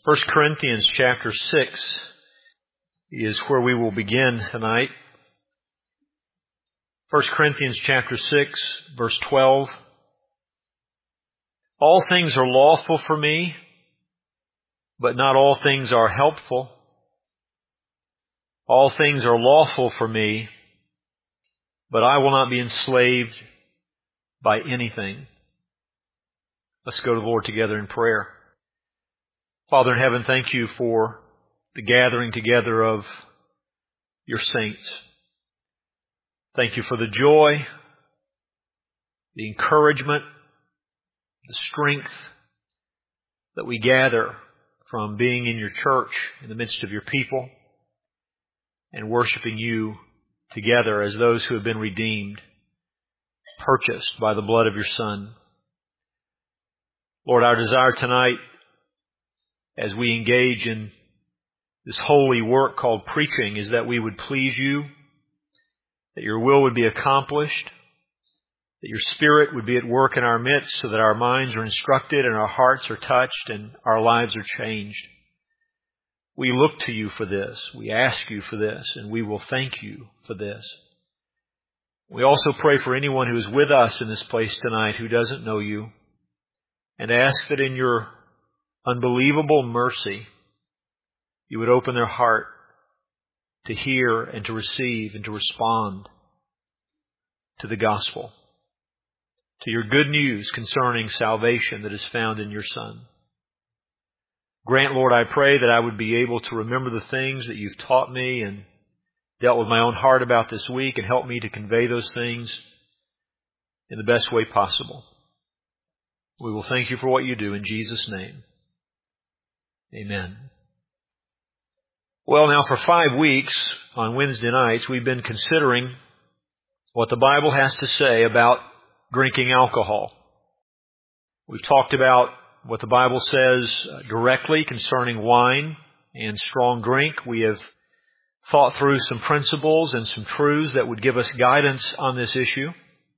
First Corinthians chapter 6 is where we will begin tonight. First Corinthians chapter 6, verse 12. All things are lawful for me, but not all things are helpful. All things are lawful for me, but I will not be enslaved by anything. Let's go to the Lord together in prayer. Father in heaven, thank you for the gathering together of your saints. Thank you for the joy, the encouragement, the strength that we gather from being in your church in the midst of your people and worshiping you together as those who have been redeemed, purchased by the blood of your Son. Lord, our desire tonight as we engage in this holy work called preaching is that we would please you, that your will would be accomplished, that your Spirit would be at work in our midst so that our minds are instructed and our hearts are touched and our lives are changed. We look to you for this. We ask you for this, and we will thank you for this. We also pray for anyone who is with us in this place tonight who doesn't know you, and ask that in your unbelievable mercy, you would open their heart to hear and to receive and to respond to the gospel, to your good news concerning salvation that is found in your Son. Grant, Lord, I pray that I would be able to remember the things that you've taught me and dealt with my own heart about this week, and help me to convey those things in the best way possible. We will thank you for what you do in Jesus' name. Amen. Well, now for 5 weeks on Wednesday nights, we've been considering what the Bible has to say about drinking alcohol. We've talked about what the Bible says directly concerning wine and strong drink. We have thought through some principles and some truths that would give us guidance on this issue.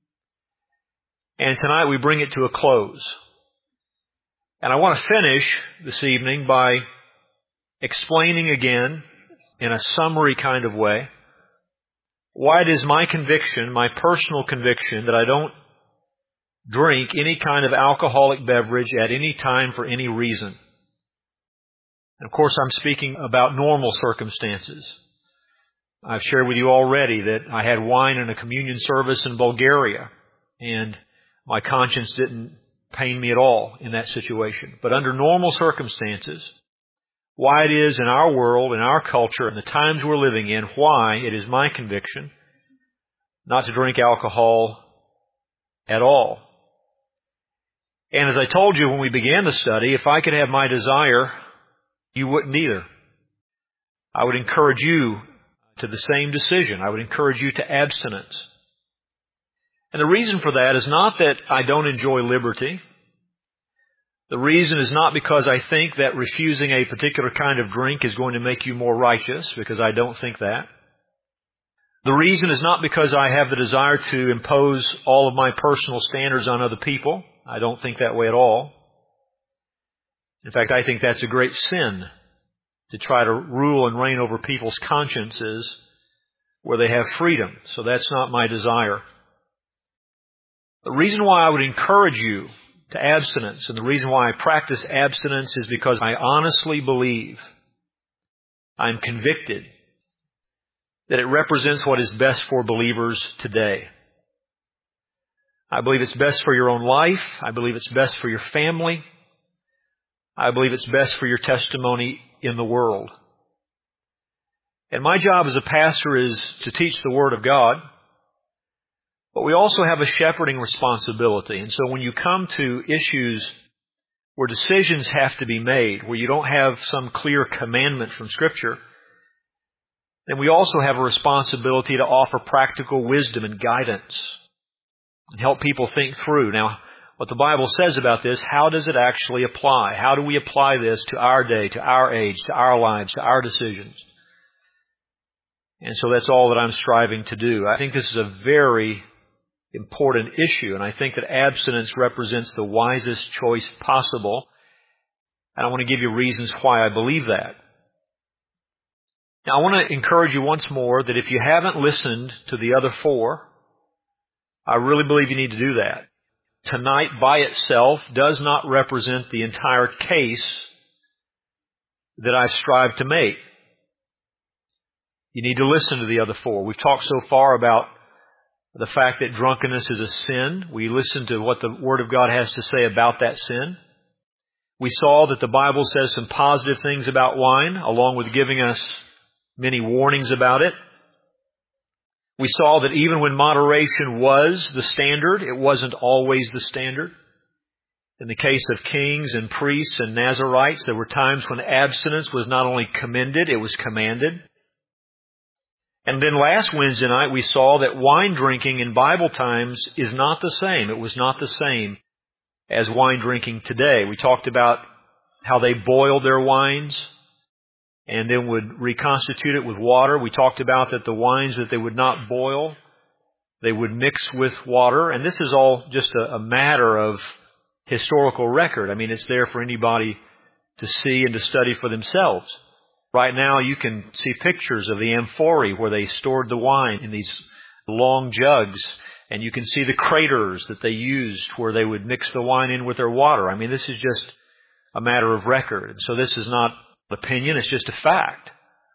And tonight we bring it to a close. And I want to finish this evening by explaining again, in a summary kind of way, why it is my conviction, my personal conviction, that I don't drink any kind of alcoholic beverage at any time for any reason. And of course, I'm speaking about normal circumstances. I've shared with you already that I had wine in a communion service in Bulgaria, and my conscience didn't pain me at all in that situation. But under normal circumstances, why it is in our world, in our culture, in the times we're living in, why it is my conviction not to drink alcohol at all. And as I told you when we began the study, if I could have my desire, you wouldn't either. I would encourage you to the same decision. I would encourage you to abstinence. And the reason for that is not that I don't enjoy liberty. The reason is not because I think that refusing a particular kind of drink is going to make you more righteous, because I don't think that. The reason is not because I have the desire to impose all of my personal standards on other people. I don't think that way at all. In fact, I think that's a great sin, to try to rule and reign over people's consciences where they have freedom. So that's not my desire. The reason why I would encourage you to abstinence, and the reason why I practice abstinence, is because I honestly believe, I'm convicted, that it represents what is best for believers today. I believe it's best for your own life. I believe it's best for your family. I believe it's best for your testimony in the world. And my job as a pastor is to teach the Word of God. But we also have a shepherding responsibility. And so when you come to issues where decisions have to be made, where you don't have some clear commandment from Scripture, then we also have a responsibility to offer practical wisdom and guidance and help people think through. Now, what the Bible says about this, how does it actually apply? How do we apply this to our day, to our age, to our lives, to our decisions? And so that's all that I'm striving to do. I think this is a very important issue, and I think that abstinence represents the wisest choice possible. And I want to give you reasons why I believe that. Now, I want to encourage you once more that if you haven't listened to the other four, I really believe you need to do that. Tonight, by itself, does not represent the entire case that I've strived to make. You need to listen to the other four. We've talked so far about the fact that drunkenness is a sin. We listened to what the Word of God has to say about that sin. We saw that the Bible says some positive things about wine, along with giving us many warnings about it. We saw that even when moderation was the standard, it wasn't always the standard. In the case of kings and priests and Nazarites, there were times when abstinence was not only commended, it was commanded. And then last Wednesday night, we saw that wine drinking in Bible times is not the same. It was not the same as wine drinking today. We talked about how they boiled their wines and then would reconstitute it with water. We talked about that the wines that they would not boil, they would mix with water. And this is all just a matter of historical record. I mean, it's there for anybody to see and to study for themselves. Right now, you can see pictures of the amphorae where they stored the wine in these long jugs. And you can see the craters that they used where they would mix the wine in with their water. I mean, this is just a matter of record. And so this is not opinion, it's just a fact.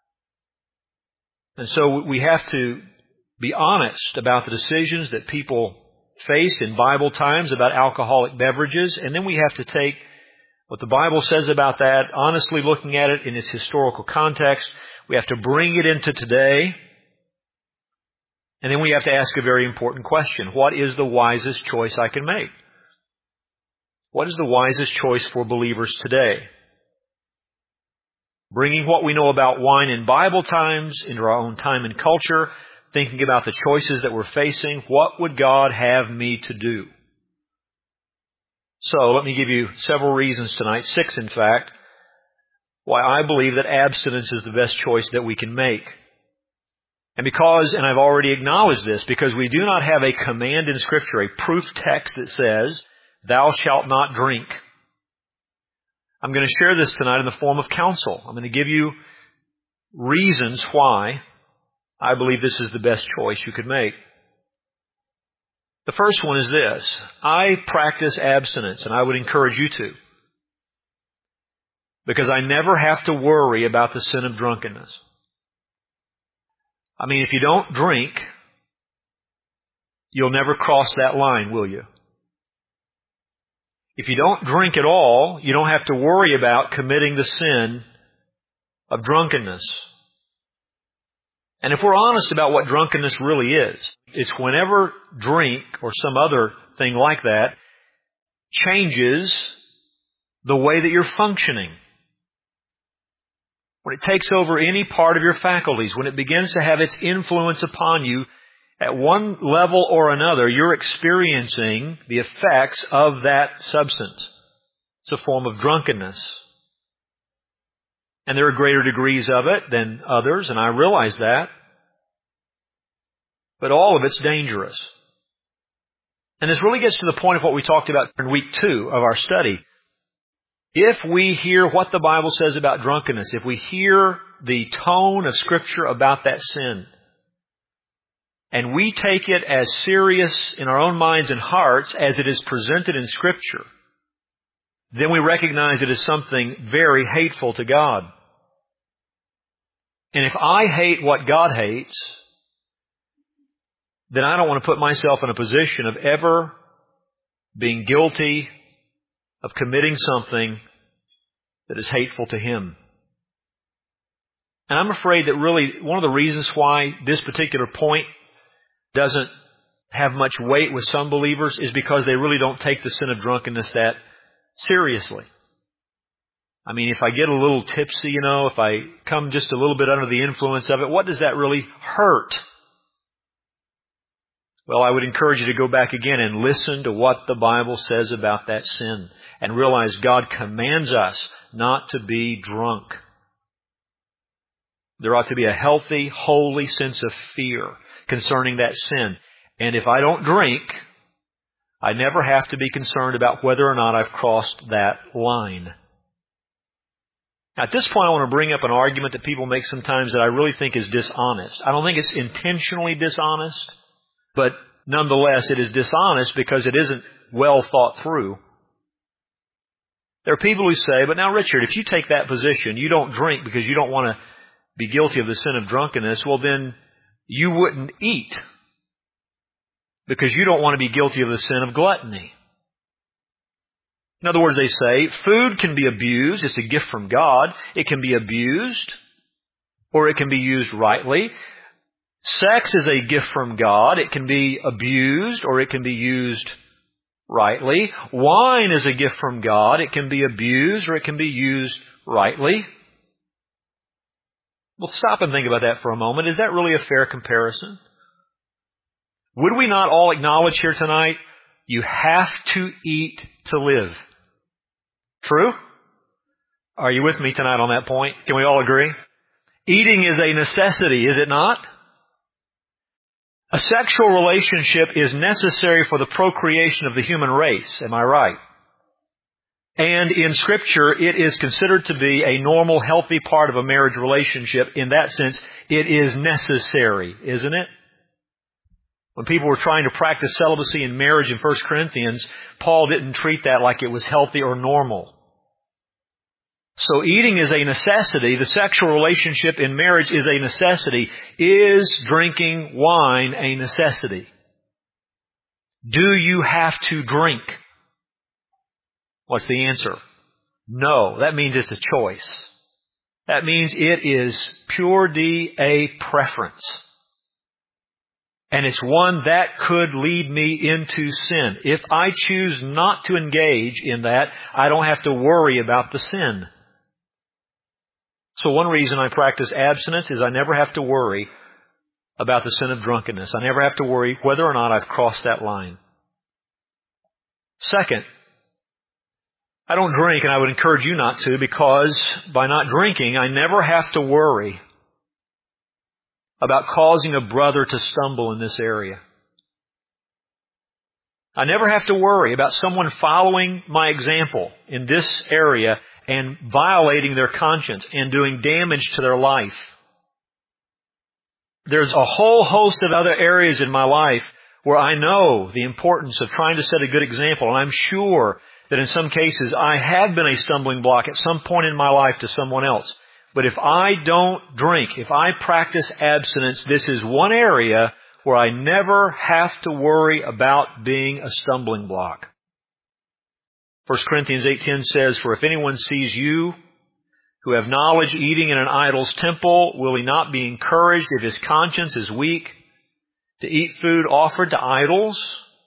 And so we have to be honest about the decisions that people face in Bible times about alcoholic beverages. And then we have to take what the Bible says about that, honestly looking at it in its historical context. We have to bring it into today. And then we have to ask a very important question. What is the wisest choice I can make? What is the wisest choice for believers today? Bringing what we know about wine in Bible times into our own time and culture, thinking about the choices that we're facing, what would God have me to do? So let me give you several reasons tonight, 6 in fact, why I believe that abstinence is the best choice that we can make. And I've already acknowledged this, because we do not have a command in Scripture, a proof text that says, thou shalt not drink. I'm going to share this tonight in the form of counsel. I'm going to give you reasons why I believe this is the best choice you could make. The first one is this. I practice abstinence, and I would encourage you to, because I never have to worry about the sin of drunkenness. I mean, if you don't drink, you'll never cross that line, will you? If you don't drink at all, you don't have to worry about committing the sin of drunkenness. And if we're honest about what drunkenness really is, it's whenever drink or some other thing like that changes the way that you're functioning. When it takes over any part of your faculties, when it begins to have its influence upon you at one level or another, you're experiencing the effects of that substance. It's a form of drunkenness. And there are greater degrees of it than others, and I realize that. But all of it's dangerous. And this really gets to the point of what we talked about in week 2 of our study. If we hear what the Bible says about drunkenness, if we hear the tone of Scripture about that sin, and we take it as serious in our own minds and hearts as it is presented in Scripture, then we recognize it as something very hateful to God. And if I hate what God hates, then I don't want to put myself in a position of ever being guilty of committing something that is hateful to Him. And I'm afraid that really one of the reasons why this particular point doesn't have much weight with some believers is because they really don't take the sin of drunkenness that seriously. I mean, if I get a little tipsy, if I come just a little bit under the influence of it, what does that really hurt? Well, I would encourage you to go back again and listen to what the Bible says about that sin and realize God commands us not to be drunk. There ought to be a healthy, holy sense of fear concerning that sin. And if I don't drink, I never have to be concerned about whether or not I've crossed that line. Now, at this point, I want to bring up an argument that people make sometimes that I really think is dishonest. I don't think it's intentionally dishonest, but nonetheless, it is dishonest because it isn't well thought through. There are people who say, but now, Richard, if you take that position, you don't drink because you don't want to be guilty of the sin of drunkenness, well, then you wouldn't eat because you don't want to be guilty of the sin of gluttony. In other words, they say, food can be abused. It's a gift from God. It can be abused, or it can be used rightly. Sex is a gift from God. It can be abused, or it can be used rightly. Wine is a gift from God. It can be abused, or it can be used rightly. Well, stop and think about that for a moment. Is that really a fair comparison? Would we not all acknowledge here tonight, you have to eat to live? True? Are you with me tonight on that point? Can we all agree? Eating is a necessity, is it not? A sexual relationship is necessary for the procreation of the human race. Am I right? And in Scripture, it is considered to be a normal, healthy part of a marriage relationship. In that sense, it is necessary, isn't it? When people were trying to practice celibacy in marriage in 1 Corinthians, Paul didn't treat that like it was healthy or normal. So eating is a necessity. The sexual relationship in marriage is a necessity. Is drinking wine a necessity? Do you have to drink? What's the answer? No. That means it's a choice. That means it is pure D, a preference. And it's one that could lead me into sin. If I choose not to engage in that, I don't have to worry about the sin. So one reason I practice abstinence is I never have to worry about the sin of drunkenness. I never have to worry whether or not I've crossed that line. Second, I don't drink, and I would encourage you not to, because by not drinking, I never have to worry about causing a brother to stumble in this area. I never have to worry about someone following my example in this area and violating their conscience and doing damage to their life. There's a whole host of other areas in my life where I know the importance of trying to set a good example, and I'm sure that in some cases I have been a stumbling block at some point in my life to someone else. But if I don't drink, if I practice abstinence, this is one area where I never have to worry about being a stumbling block. 1 Corinthians 8:10 says, "For if anyone sees you who have knowledge eating in an idol's temple, will he not be encouraged if his conscience is weak to eat food offered to idols?"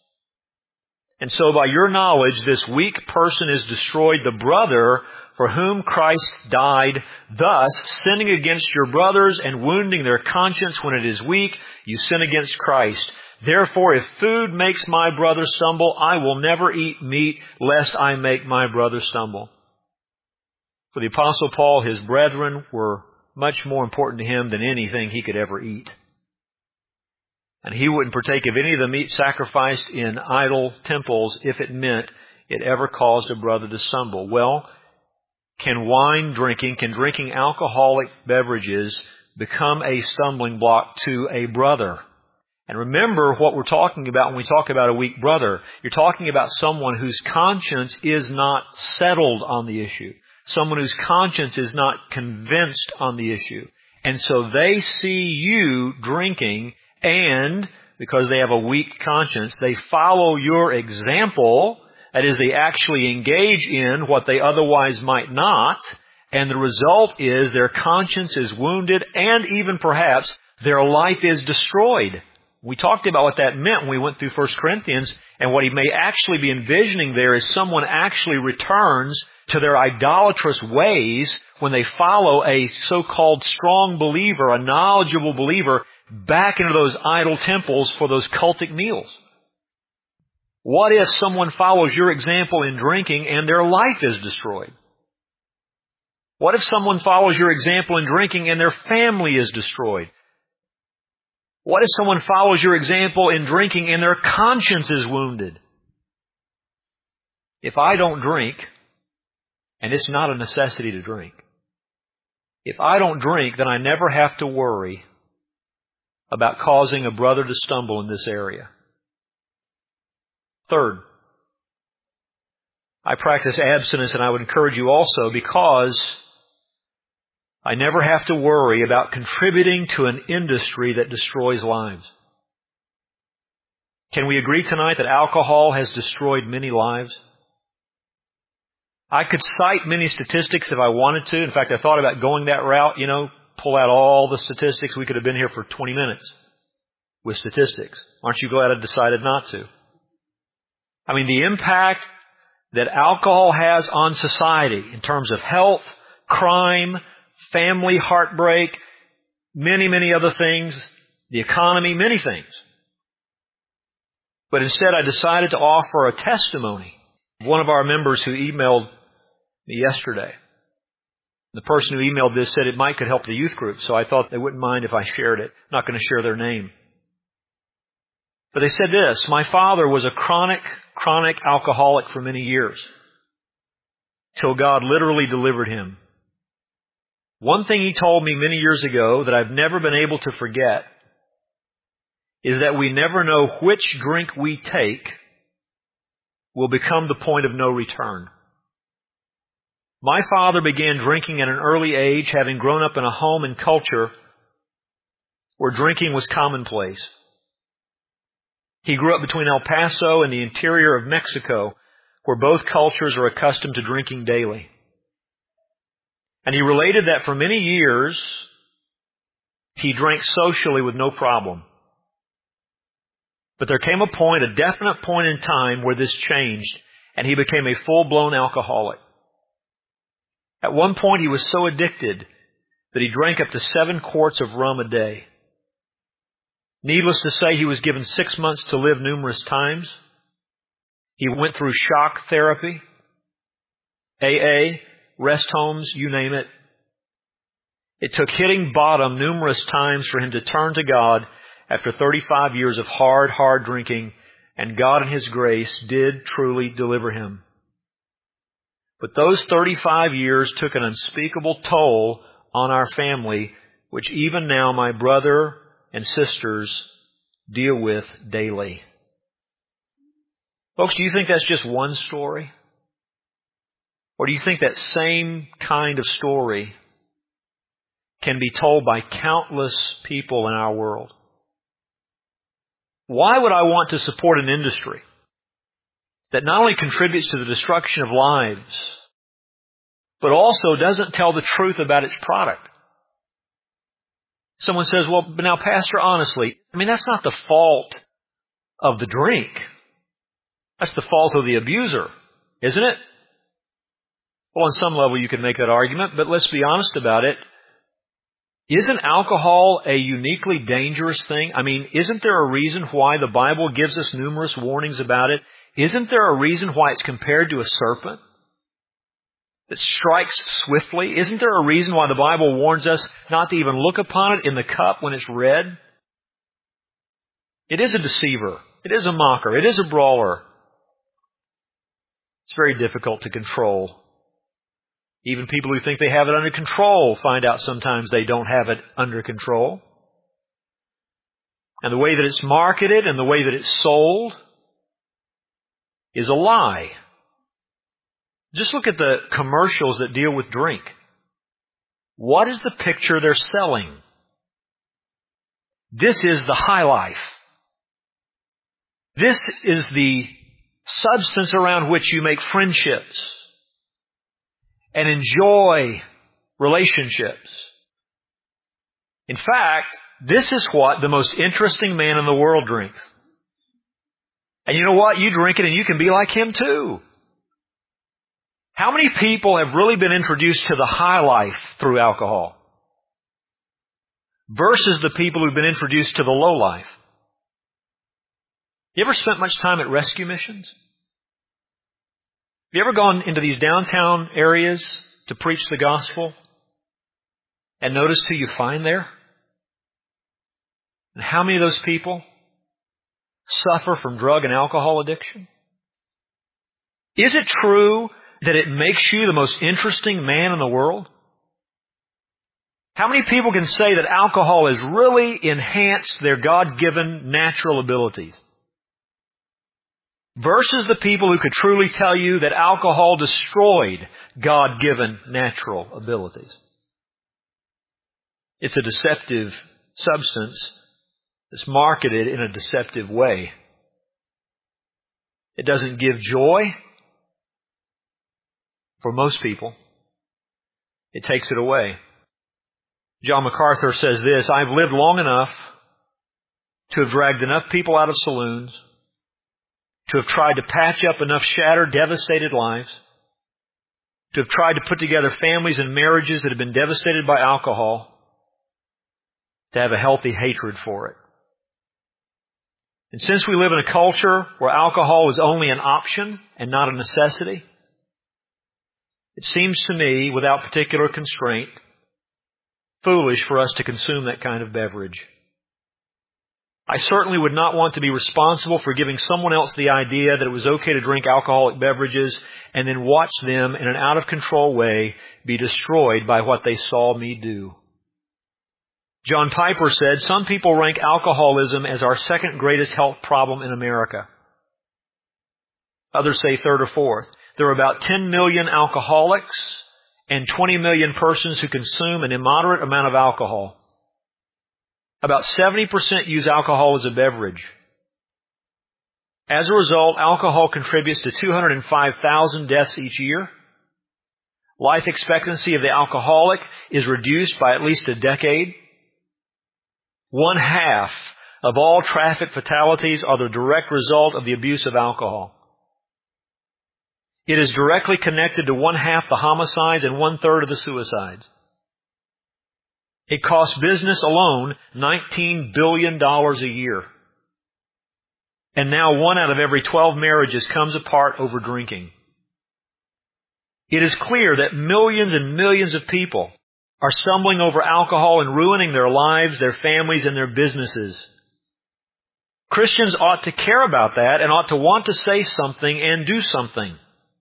And so by your knowledge, this weak person is destroyed, the brother for whom Christ died. Thus, sinning against your brothers and wounding their conscience when it is weak, you sin against Christ. Therefore, if food makes my brother stumble, I will never eat meat, lest I make my brother stumble. For the Apostle Paul, his brethren were much more important to him than anything he could ever eat. And he wouldn't partake of any of the meat sacrificed in idol temples if it meant it ever caused a brother to stumble. Well, can drinking alcoholic beverages become a stumbling block to a brother? And remember what we're talking about when we talk about a weak brother. You're talking about someone whose conscience is not settled on the issue. Someone whose conscience is not convinced on the issue. And so they see you drinking, and because they have a weak conscience, they follow your example. That is, they actually engage in what they otherwise might not. And the result is their conscience is wounded, and even perhaps their life is destroyed. We talked about what that meant when we went through 1 Corinthians, and what he may actually be envisioning there is someone actually returns to their idolatrous ways when they follow a so-called strong believer, a knowledgeable believer, back into those idol temples for those cultic meals. What if someone follows your example in drinking and their life is destroyed? What if someone follows your example in drinking and their family is destroyed? What if someone follows your example in drinking and their conscience is wounded? If I don't drink, and it's not a necessity to drink, If I don't drink, then I never have to worry about causing a brother to stumble in this area. Third, I practice abstinence, and I would encourage you also, because I never have to worry about contributing to an industry that destroys lives. Can we agree tonight that alcohol has destroyed many lives? I could cite many statistics if I wanted to. In fact, I thought about going that route, pull out all the statistics. We could have been here for 20 minutes with statistics. Aren't you glad I decided not to? I mean, the impact that alcohol has on society in terms of health, crime, family heartbreak, many, many other things, the economy, many things. But instead, I decided to offer a testimony of one of our members who emailed me yesterday. The person who emailed this said it could help the youth group, so I thought they wouldn't mind if I shared it. I'm not going to share their name. But they said this: my father was a chronic alcoholic for many years, till God literally delivered him. One thing he told me many years ago that I've never been able to forget is that we never know which drink we take will become the point of no return. My father began drinking at an early age, having grown up in a home and culture where drinking was commonplace. He grew up between El Paso and the interior of Mexico, where both cultures are accustomed to drinking daily. And he related that for many years, he drank socially with no problem. But there came a definite point in time where this changed, and he became a full-blown alcoholic. At one point, he was so addicted that he drank up to 7 quarts of rum a day. Needless to say, he was given 6 months to live numerous times. He went through shock therapy, AA, rest homes, you name it. It took hitting bottom numerous times for him to turn to God after 35 years of hard drinking, and God in His grace did truly deliver him. But those 35 years took an unspeakable toll on our family, which even now my brother and sisters deal with daily. Folks, do you think that's just one story? Or do you think that same kind of story can be told by countless people in our world? Why would I want to support an industry that not only contributes to the destruction of lives, but also doesn't tell the truth about its product? Someone says, well, but now, Pastor, honestly, that's not the fault of the drink. That's the fault of the abuser, isn't it? Well, on some level you can make that argument, but let's be honest about it. Isn't alcohol a uniquely dangerous thing? Isn't there a reason why the Bible gives us numerous warnings about it? Isn't there a reason why it's compared to a serpent that strikes swiftly? Isn't there a reason why the Bible warns us not to even look upon it in the cup when it's red? It is a deceiver. It is a mocker. It is a brawler. It's very difficult to control. Even people who think they have it under control find out sometimes they don't have it under control. And the way that it's marketed and the way that it's sold is a lie. Just look at the commercials that deal with drink. What is the picture they're selling? This is the high life. This is the substance around which you make friendships and enjoy relationships. In fact, this is what the most interesting man in the world drinks. And you know what? You drink it and you can be like him too. How many people have really been introduced to the high life through alcohol versus the people who've been introduced to the low life? You ever spent much time at rescue missions? Have you ever gone into these downtown areas to preach the gospel and noticed who you find there? And how many of those people suffer from drug and alcohol addiction? Is it true that it makes you the most interesting man in the world? How many people can say that alcohol has really enhanced their God-given natural abilities? Versus the people who could truly tell you that alcohol destroyed God-given natural abilities. It's a deceptive substance that's marketed in a deceptive way. It doesn't give joy for most people. It takes it away. John MacArthur says this, I've lived long enough to have dragged enough people out of saloons, to have tried to patch up enough shattered, devastated lives, to have tried to put together families and marriages that have been devastated by alcohol, to have a healthy hatred for it. And since we live in a culture where alcohol is only an option and not a necessity, it seems to me, without particular constraint, foolish for us to consume that kind of beverage. I certainly would not want to be responsible for giving someone else the idea that it was okay to drink alcoholic beverages and then watch them in an out-of-control way be destroyed by what they saw me do. John Piper said, some people rank alcoholism as our second greatest health problem in America. Others say third or fourth. There are about 10 million alcoholics and 20 million persons who consume an immoderate amount of alcohol. About 70% use alcohol as a beverage. As a result, alcohol contributes to 205,000 deaths each year. Life expectancy of the alcoholic is reduced by at least a decade. 1/2 of all traffic fatalities are the direct result of the abuse of alcohol. It is directly connected to 1/2 the homicides and 1/3 of the suicides. It costs business alone $19 billion a year. And now 1 out of every 12 marriages comes apart over drinking. It is clear that millions and millions of people are stumbling over alcohol and ruining their lives, their families, and their businesses. Christians ought to care about that and ought to want to say something and do something.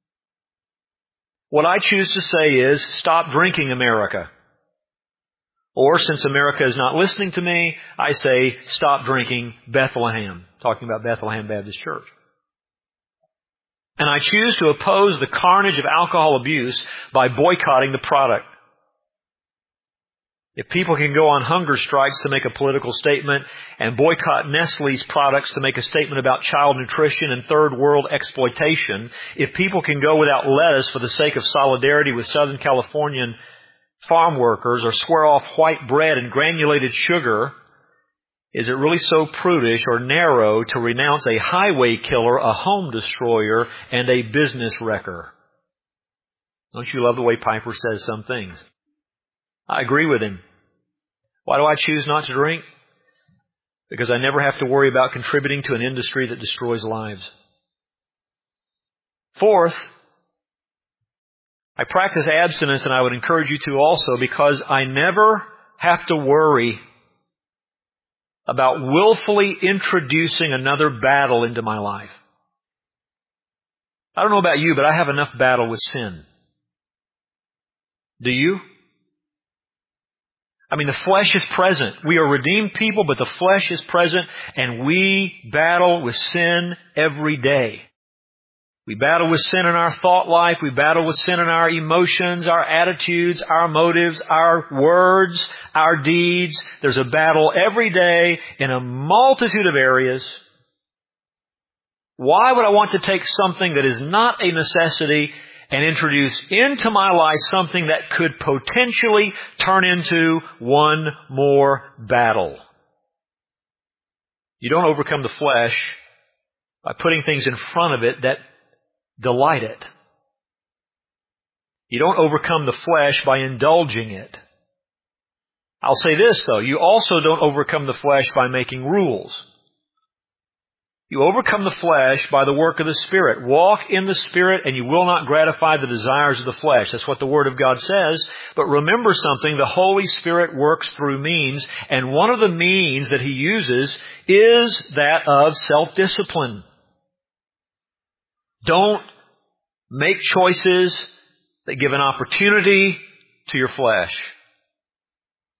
What I choose to say is, stop drinking, America. Or, since America is not listening to me, I say, stop drinking, Bethlehem. Talking about Bethlehem Baptist Church. And I choose to oppose the carnage of alcohol abuse by boycotting the product. If people can go on hunger strikes to make a political statement and boycott Nestle's products to make a statement about child nutrition and third world exploitation, if people can go without lettuce for the sake of solidarity with Southern Californian farm workers or swear off white bread and granulated sugar, is it really so prudish or narrow to renounce a highway killer, a home destroyer, and a business wrecker? Don't you love the way Piper says some things? I agree with him. Why do I choose not to drink? Because I never have to worry about contributing to an industry that destroys lives. Fourth, I practice abstinence, and I would encourage you to also, because I never have to worry about willfully introducing another battle into my life. I don't know about you, but I have enough battle with sin. Do you? I mean, the flesh is present. We are redeemed people, but the flesh is present, and we battle with sin every day. We battle with sin in our thought life. We battle with sin in our emotions, our attitudes, our motives, our words, our deeds. There's a battle every day in a multitude of areas. Why would I want to take something that is not a necessity and introduce into my life something that could potentially turn into one more battle? You don't overcome the flesh by putting things in front of it that delight it. You don't overcome the flesh by indulging it. I'll say this, though. You also don't overcome the flesh by making rules. You overcome the flesh by the work of the Spirit. Walk in the Spirit and you will not gratify the desires of the flesh. That's what the Word of God says. But remember something, the Holy Spirit works through means, and one of the means that He uses is that of self-discipline. Don't make choices that give an opportunity to your flesh.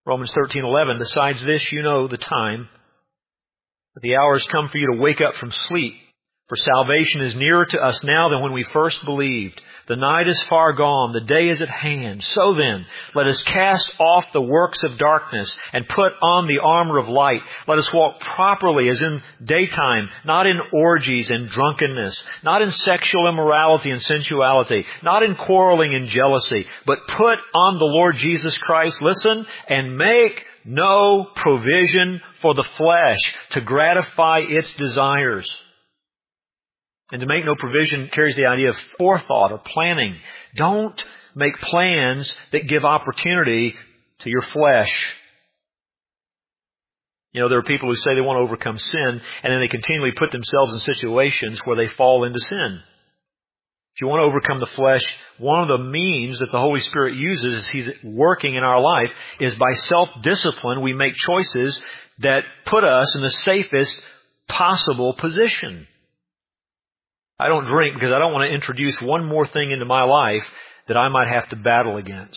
Romans 13:11, besides this, you know the time, that the hour has come for you to wake up from sleep. For salvation is nearer to us now than when we first believed. The night is far gone, the day is at hand. So then, let us cast off the works of darkness and put on the armor of light. Let us walk properly as in daytime, not in orgies and drunkenness, not in sexual immorality and sensuality, not in quarreling and jealousy, but put on the Lord Jesus Christ, listen, and make no provision for the flesh to gratify its desires. And to make no provision carries the idea of forethought or planning. Don't make plans that give opportunity to your flesh. You know, there are people who say they want to overcome sin, and then they continually put themselves in situations where they fall into sin. If you want to overcome the flesh, one of the means that the Holy Spirit uses as He's working in our life is by self-discipline. We make choices that put us in the safest possible position. I don't drink because I don't want to introduce one more thing into my life that I might have to battle against.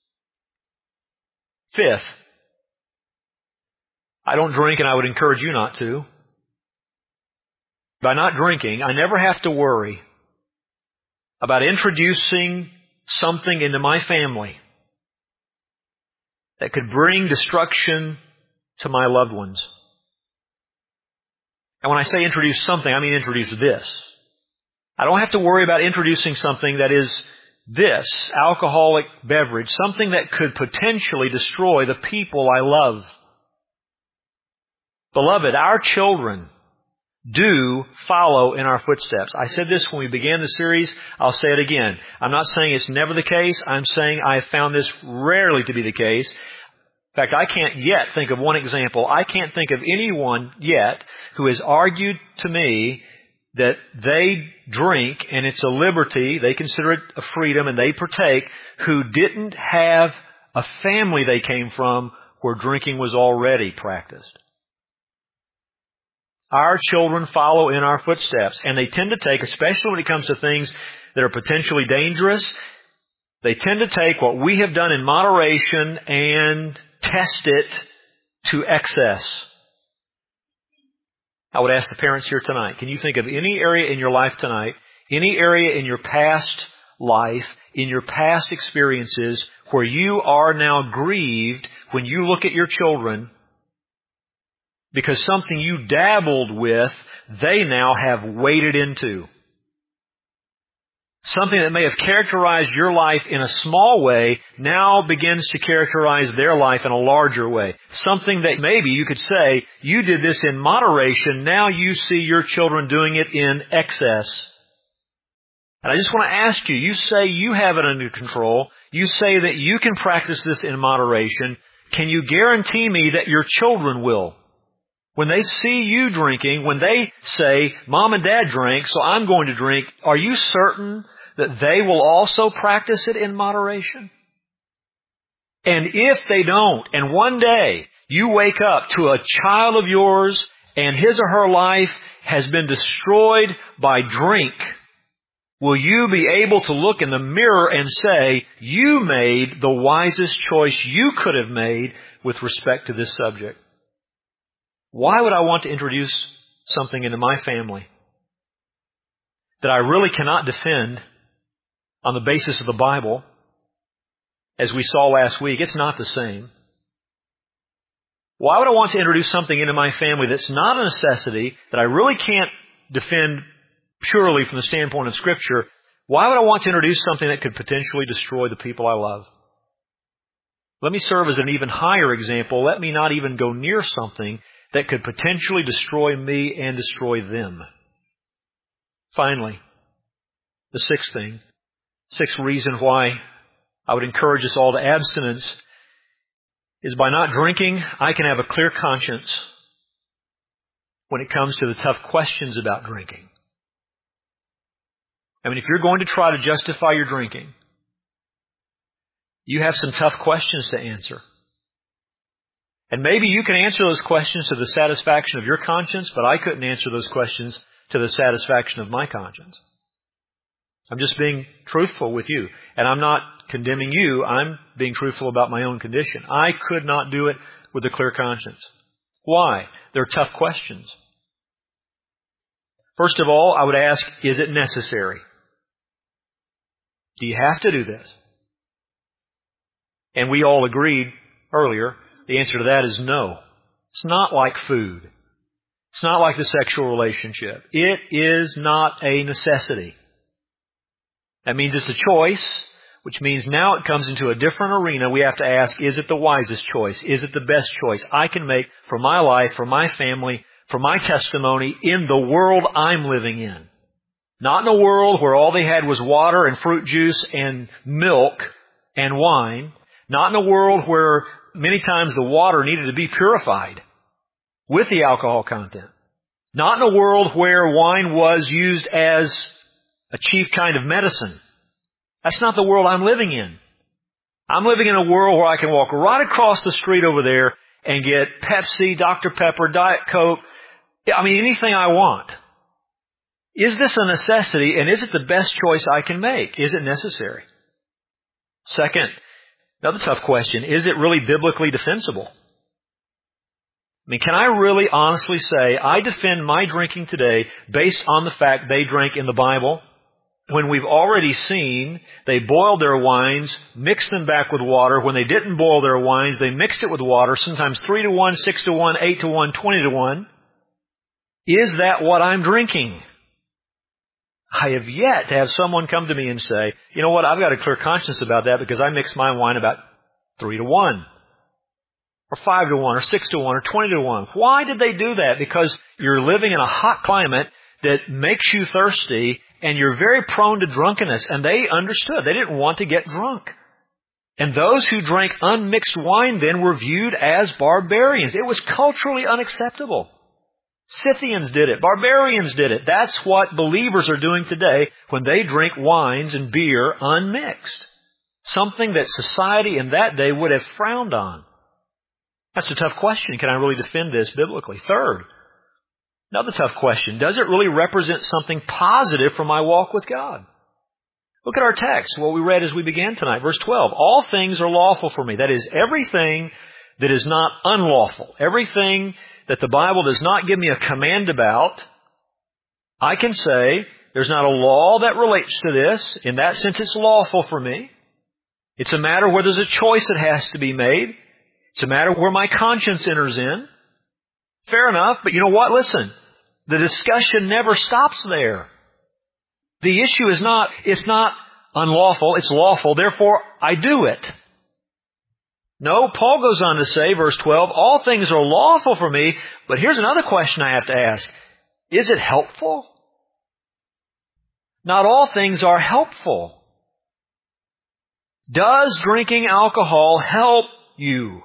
Fifth, I don't drink, and I would encourage you not to. By not drinking, I never have to worry about introducing something into my family that could bring destruction to my loved ones. And when I say introduce something, I mean introduce this. I don't have to worry about introducing something that is this, alcoholic beverage, something that could potentially destroy the people I love. Beloved, our children do follow in our footsteps. I said this when we began the series. I'll say it again. I'm not saying it's never the case. I'm saying I have found this rarely to be the case. In fact, I can't yet think of one example. I can't think of anyone yet who has argued to me that they drink and it's a liberty, they consider it a freedom, and they partake, who didn't have a family they came from where drinking was already practiced. Our children follow in our footsteps, and they tend to take, especially when it comes to things that are potentially dangerous, they tend to take what we have done in moderation and test it to excess. I would ask the parents here tonight, can you think of any area in your life tonight, any area in your past life, in your past experiences, where you are now grieved when you look at your children because something you dabbled with, they now have waded into? Something that may have characterized your life in a small way now begins to characterize their life in a larger way. Something that maybe you could say, you did this in moderation, now you see your children doing it in excess. And I just want to ask you, you say you have it under control, you say that you can practice this in moderation, can you guarantee me that your children will? When they see you drinking, when they say, Mom and Dad drink, so I'm going to drink, are you certain that they will also practice it in moderation? And if they don't, and one day you wake up to a child of yours and his or her life has been destroyed by drink, will you be able to look in the mirror and say, you made the wisest choice you could have made with respect to this subject? Why would I want to introduce something into my family that I really cannot defend on the basis of the Bible? As we saw last week, it's not the same. Why would I want to introduce something into my family that's not a necessity, that I really can't defend purely from the standpoint of Scripture? Why would I want to introduce something that could potentially destroy the people I love? Let me serve as an even higher example. Let me not even go near something that could potentially destroy me and destroy them. Finally, the sixth reason why I would encourage us all to abstinence is by not drinking, I can have a clear conscience when it comes to the tough questions about drinking. I mean, if you're going to try to justify your drinking, you have some tough questions to answer. And maybe you can answer those questions to the satisfaction of your conscience, but I couldn't answer those questions to the satisfaction of my conscience. I'm just being truthful with you. And I'm not condemning you. I'm being truthful about my own condition. I could not do it with a clear conscience. Why? They're tough questions. First of all, I would ask, is it necessary? Do you have to do this? And we all agreed earlier, the answer to that is no. It's not like food. It's not like the sexual relationship. It is not a necessity. That means it's a choice, which means now it comes into a different arena. We have to ask, is it the wisest choice? Is it the best choice I can make for my life, for my family, for my testimony in the world I'm living in? Not in a world where all they had was water and fruit juice and milk and wine. Not in a world where many times the water needed to be purified with the alcohol content. Not in a world where wine was used as a chief kind of medicine. That's not the world I'm living in. I'm living in a world where I can walk right across the street over there and get Pepsi, Dr. Pepper, Diet Coke, anything I want. Is this a necessity, and is it the best choice I can make? Is it necessary? Second, another tough question, is it really biblically defensible? Can I really honestly say I defend my drinking today based on the fact they drank in the Bible, when we've already seen they boiled their wines, mixed them back with water. When they didn't boil their wines, they mixed it with water, sometimes 3-to-1, 6-to-1, 8-to-1, 20-to-1. Is that what I'm drinking? I have yet to have someone come to me and say, you know what, I've got a clear conscience about that because I mix my wine about 3-to-1. Or 5-to-1, or 6-to-1, or 20-to-1. Why did they do that? Because you're living in a hot climate that makes you thirsty, and you're very prone to drunkenness. And they understood. They didn't want to get drunk. And those who drank unmixed wine then were viewed as barbarians. It was culturally unacceptable. Scythians did it. Barbarians did it. That's what believers are doing today when they drink wines and beer unmixed. Something that society in that day would have frowned on. That's a tough question. Can I really defend this biblically? Third, another tough question. Does it really represent something positive for my walk with God? Look at our text, what we read as we began tonight. Verse 12. All things are lawful for me. That is, everything that is not unlawful. Everything that the Bible does not give me a command about, I can say, there's not a law that relates to this. In that sense, it's lawful for me. It's a matter where there's a choice that has to be made. It's a matter where my conscience enters in. Fair enough, but you know what? Listen, the discussion never stops there. The issue is not, it's not unlawful, it's lawful, therefore I do it. No, Paul goes on to say, verse 12, all things are lawful for me, but here's another question I have to ask. Is it helpful? Not all things are helpful. Does drinking alcohol help you?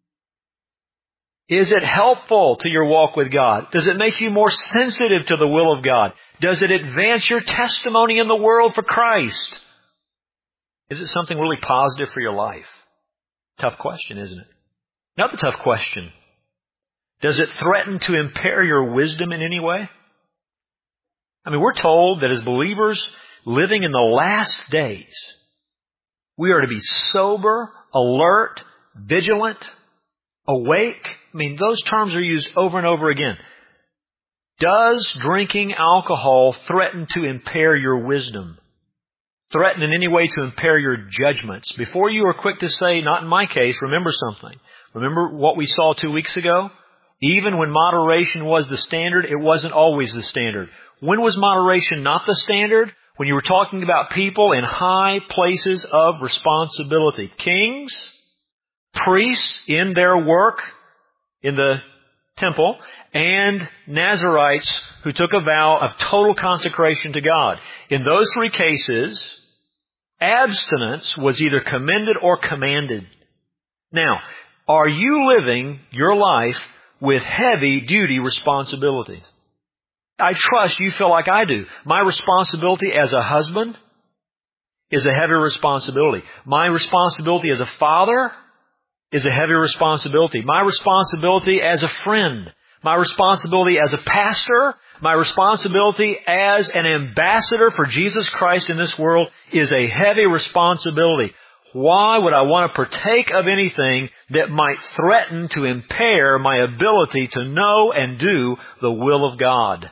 Is it helpful to your walk with God? Does it make you more sensitive to the will of God? Does it advance your testimony in the world for Christ? Is it something really positive for your life? Tough question, isn't it? Another tough question. Does it threaten to impair your wisdom in any way? We're told that as believers living in the last days, we are to be sober, alert, vigilant, awake. Those terms are used over and over again. Does drinking alcohol threaten to impair your wisdom? Threaten in any way to impair your judgments? Before you are quick to say, not in my case, remember something. Remember what we saw 2 weeks ago? Even when moderation was the standard, it wasn't always the standard. When was moderation not the standard? When you were talking about people in high places of responsibility. Kings, priests in their work in the temple, and Nazarites who took a vow of total consecration to God. In those 3 cases, abstinence was either commended or commanded. Now, are you living your life with heavy-duty responsibilities? I trust you feel like I do. My responsibility as a husband is a heavy responsibility. My responsibility as a father is a heavy responsibility. My responsibility as a friend, My responsibility as a pastor, my responsibility as an ambassador for Jesus Christ in this world is a heavy responsibility. Why would I want to partake of anything that might threaten to impair my ability to know and do the will of God?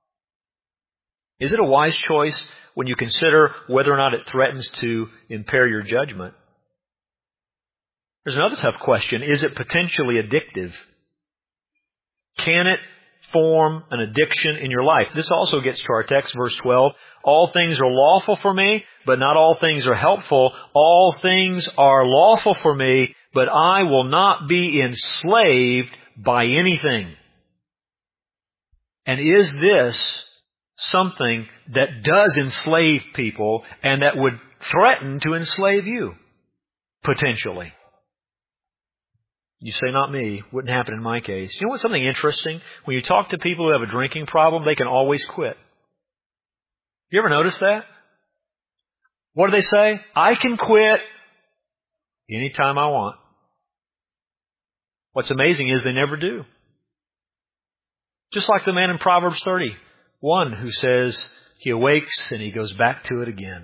Is it a wise choice when you consider whether or not it threatens to impair your judgment? There's another tough question. Is it potentially addictive? Can it form an addiction in your life? This also gets to our text, verse 12. All things are lawful for me, but not all things are helpful. All things are lawful for me, but I will not be enslaved by anything. And is this something that does enslave people and that would threaten to enslave you? Potentially. You say, not me. Wouldn't happen in my case. You know what's something interesting? When you talk to people who have a drinking problem, they can always quit. You ever notice that? What do they say? I can quit anytime I want. What's amazing is they never do. Just like the man in Proverbs 31 who says he awakes and he goes back to it again.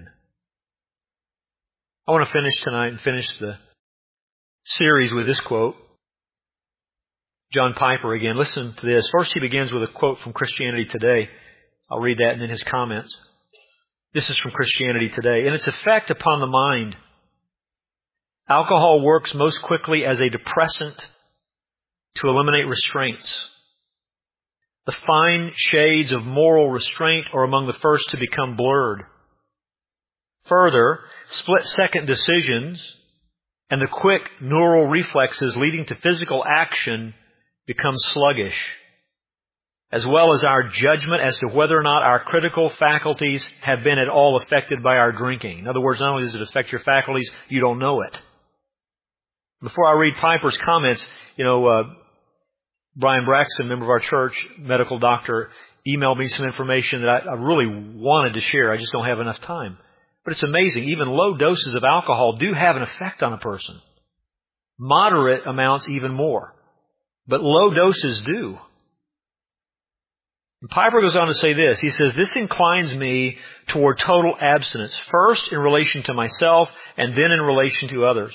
I want to finish tonight and finish the series with this quote. John Piper again. Listen to this. First he begins with a quote from Christianity Today. I'll read that and then his comments. This is from Christianity Today. In its effect upon the mind, alcohol works most quickly as a depressant to eliminate restraints. The fine shades of moral restraint are among the first to become blurred. Further, split-second decisions and the quick neural reflexes leading to physical action become sluggish, as well as our judgment as to whether or not our critical faculties have been at all affected by our drinking. In other words, not only does it affect your faculties, you don't know it. Before I read Piper's comments, Brian Braxton, a member of our church, medical doctor, emailed me some information that I really wanted to share. I just don't have enough time. But it's amazing. Even low doses of alcohol do have an effect on a person. Moderate amounts even more. But low doses do. And Piper goes on to say this. He says, this inclines me toward total abstinence, first in relation to myself and then in relation to others.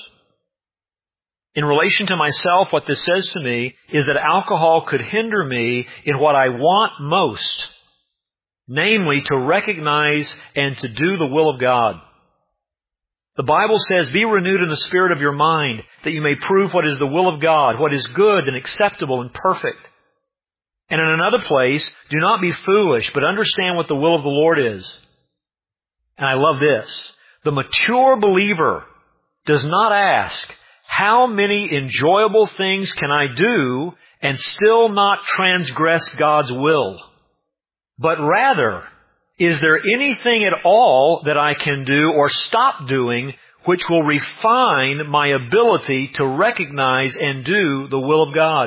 In relation to myself, what this says to me is that alcohol could hinder me in what I want most, namely to recognize and to do the will of God. The Bible says, be renewed in the spirit of your mind, that you may prove what is the will of God, what is good and acceptable and perfect. And in another place, do not be foolish, but understand what the will of the Lord is. And I love this. The mature believer does not ask, how many enjoyable things can I do and still not transgress God's will? But rather, is there anything at all that I can do or stop doing which will refine my ability to recognize and do the will of God?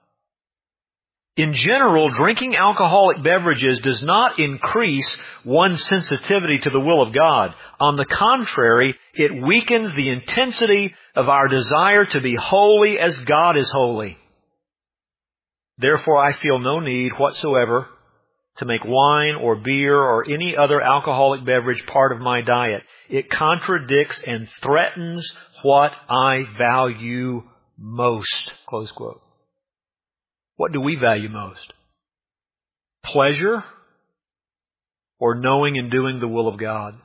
In general, drinking alcoholic beverages does not increase one's sensitivity to the will of God. On the contrary, it weakens the intensity of our desire to be holy as God is holy. Therefore, I feel no need whatsoever to make wine or beer or any other alcoholic beverage part of my diet. It contradicts and threatens what I value most. Close quote. What do we value most? Pleasure or knowing and doing the will of God?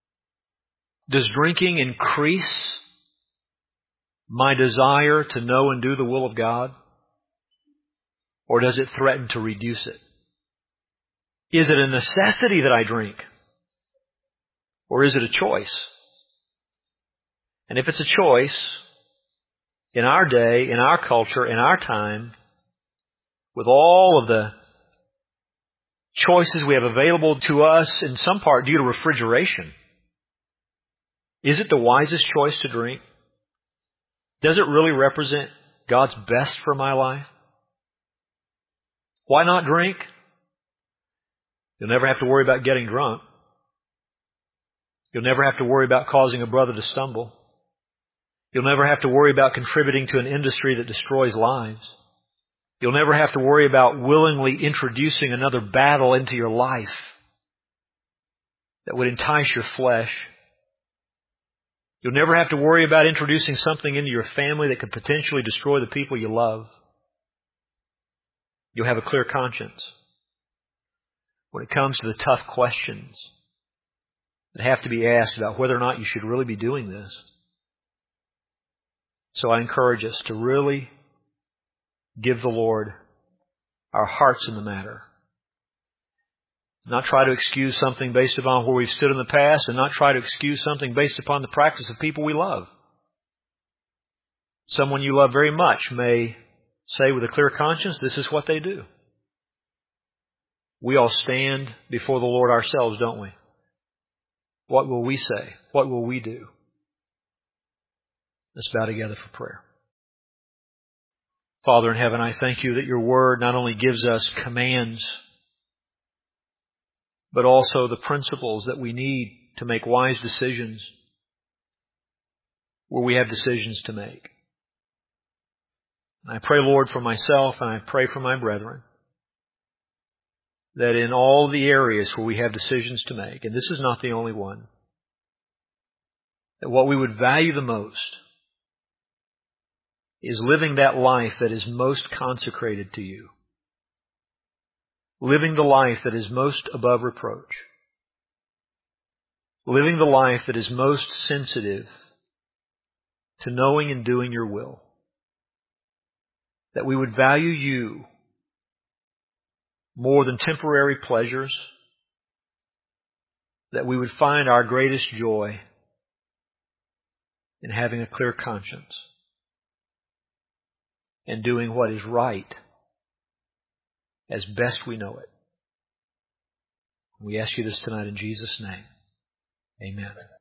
Does drinking increase my desire to know and do the will of God? Or does it threaten to reduce it? Is it a necessity that I drink? Or is it a choice? And if it's a choice, in our day, in our culture, in our time, with all of the choices we have available to us, in some part due to refrigeration, is it the wisest choice to drink? Does it really represent God's best for my life? Why not drink? You'll never have to worry about getting drunk. You'll never have to worry about causing a brother to stumble. You'll never have to worry about contributing to an industry that destroys lives. You'll never have to worry about willingly introducing another battle into your life that would entice your flesh. You'll never have to worry about introducing something into your family that could potentially destroy the people you love. You'll have a clear conscience when it comes to the tough questions that have to be asked about whether or not you should really be doing this. So I encourage us to really give the Lord our hearts in the matter. Not try to excuse something based upon where we've stood in the past, and not try to excuse something based upon the practice of people we love. Someone you love very much may say with a clear conscience, this is what they do. We all stand before the Lord ourselves, don't we? What will we say? What will we do? Let's bow together for prayer. Father in heaven, I thank you that your word not only gives us commands, but also the principles that we need to make wise decisions where we have decisions to make. And I pray, Lord, for myself, and I pray for my brethren, that in all the areas where we have decisions to make, and this is not the only one, that what we would value the most is living that life that is most consecrated to you. Living the life that is most above reproach. Living the life that is most sensitive to knowing and doing your will. That we would value you more than temporary pleasures. That we would find our greatest joy in having a clear conscience and doing what is right as best we know it. We ask you this tonight in Jesus' name. Amen.